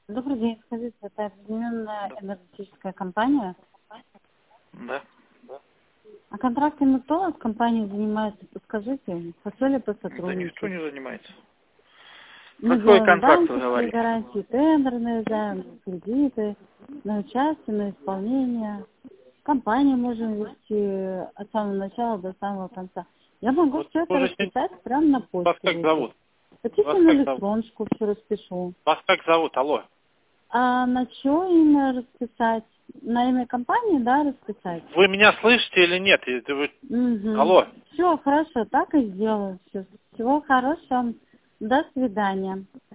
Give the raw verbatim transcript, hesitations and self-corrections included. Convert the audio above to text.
Добрый день, скажите, это объединенная энергетическая компания? Да. А контрактами кто от компании занимается? Подскажите, хотели бы Да никто сотрудничать? не занимается. Мы Какой делаем контракт вы банковские говорите? гарантии, тендерные займы, кредиты, на участие, на исполнение. Компании можем вести от самого начала до самого конца. Я могу Вот все это слушайте, расписать прямо на вас почту как выслать. зовут? Хотите Вас на как зовут? электроночку все распишу? Вас как зовут? Алло. А на чье имя расписать? На имя компании, да, расписать? Вы меня слышите или нет? Это вы... Угу. Алло. Все, хорошо, так и сделаю. Всё. Всего хорошего. До свидания.